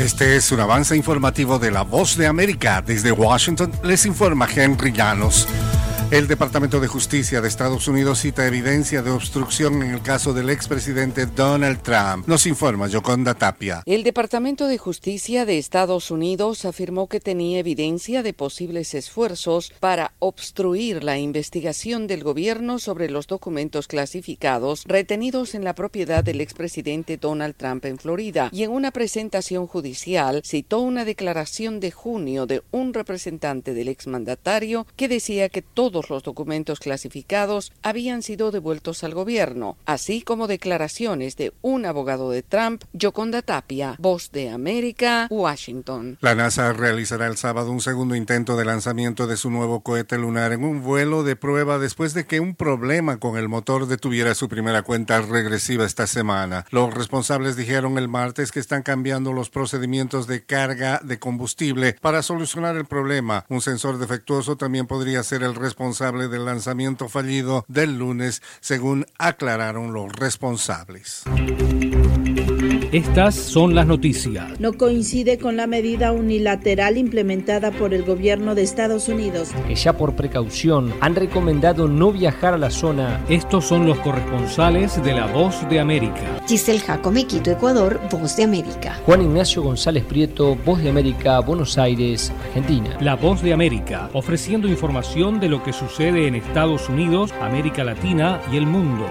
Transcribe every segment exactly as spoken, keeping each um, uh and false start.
Este es un avance informativo de La Voz de América. Desde Washington les informa Henry Llanos. El Departamento de Justicia de Estados Unidos cita evidencia de obstrucción en el caso del expresidente Donald Trump. Nos informa Yoconda Tapia. El Departamento de Justicia de Estados Unidos afirmó que tenía evidencia de posibles esfuerzos para obstruir la investigación del gobierno sobre los documentos clasificados retenidos en la propiedad del expresidente Donald Trump en Florida, y en una presentación judicial citó una declaración de junio de un representante del exmandatario que decía que todos los documentos clasificados habían sido devueltos al gobierno, así como declaraciones de un abogado de Trump. Yoconda Tapia, Voz de América, Washington. La NASA realizará el sábado un segundo intento de lanzamiento de su nuevo cohete lunar en un vuelo de prueba después de que un problema con el motor detuviera su primera cuenta regresiva esta semana. Los responsables dijeron el martes que están cambiando los procedimientos de carga de combustible para solucionar el problema. Un sensor defectuoso también podría ser el responsable del lanzamiento fallido del lunes, según aclararon los responsables. Estas son las noticias. No coincide con la medida unilateral implementada por el gobierno de Estados Unidos, que ya por precaución han recomendado no viajar a la zona. Estos son los corresponsales de La Voz de América. Giselle Jacome, Quito, Ecuador, Voz de América. Juan Ignacio González Prieto, Voz de América, Buenos Aires, Argentina. La Voz de América, ofreciendo información de lo que sucede en Estados Unidos, América Latina y el mundo.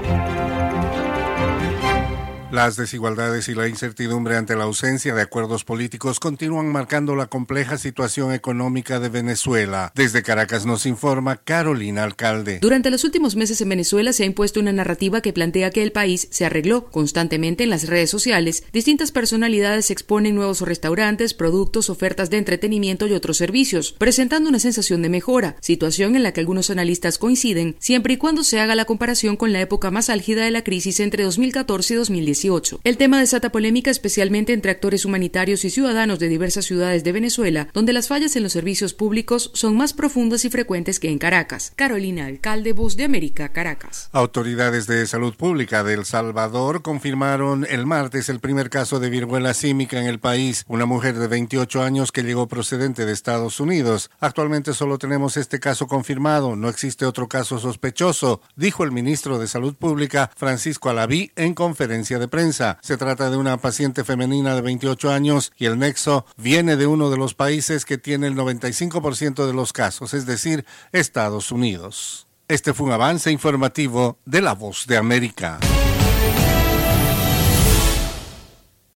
Las desigualdades y la incertidumbre ante la ausencia de acuerdos políticos continúan marcando la compleja situación económica de Venezuela. Desde Caracas nos informa Carolina Alcalde. Durante los últimos meses en Venezuela se ha impuesto una narrativa que plantea que el país se arregló. Constantemente en las redes sociales, distintas personalidades exponen nuevos restaurantes, productos, ofertas de entretenimiento y otros servicios, presentando una sensación de mejora, situación en la que algunos analistas coinciden, siempre y cuando se haga la comparación con la época más álgida de la crisis entre dos mil catorce y dos mil dieciocho. El tema desata polémica especialmente entre actores humanitarios y ciudadanos de diversas ciudades de Venezuela, donde las fallas en los servicios públicos son más profundas y frecuentes que en Caracas. Carolina Alcalde, Voz de América, Caracas. Autoridades de salud pública de El Salvador confirmaron el martes el primer caso de viruela símica en el país, una mujer de veintiocho años que llegó procedente de Estados Unidos. Actualmente solo tenemos este caso confirmado, no existe otro caso sospechoso, dijo el ministro de Salud Pública, Francisco Alaví, en conferencia de prensa. Se trata de una paciente femenina de veintiocho años y el nexo viene de uno de los países que tiene el noventa y cinco por ciento de los casos, es decir, Estados Unidos. Este fue un avance informativo de La Voz de América.